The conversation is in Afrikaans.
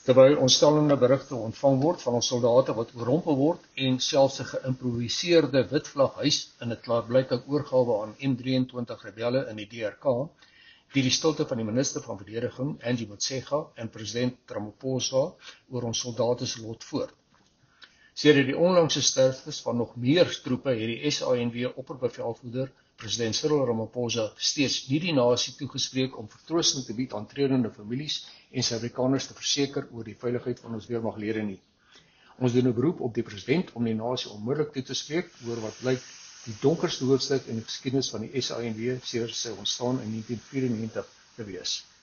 terwyl ontstellende berigte ontvang word van ons soldate wat oorrompel word en selfs 'n geïmproviseerde witvlaghuis in 'n klaarblyke oorgawe aan M23 rebelle in die DRK, die stilte van die minister van verdediging, Angie Motshekga, en president Ramaphosa oor ons soldate se lot voort. Sedert die onlangse sterftes van nog meer troepe het die SANW opperbevelvoerder, president Cyril Ramaphosa, steeds nie die nasie toegespreek om vertroosting te bied aan treurende families en Suid-Afrikaners te verseker oor die veiligheid van ons weermaglede nie. Ons doen 'n beroep op die president om die nasie onmiddellik toe te spreek oor wat blyk die donkerste hoofstuk in die geskiedenis van die SANW sedert sy ontstaan in 1994 te wees.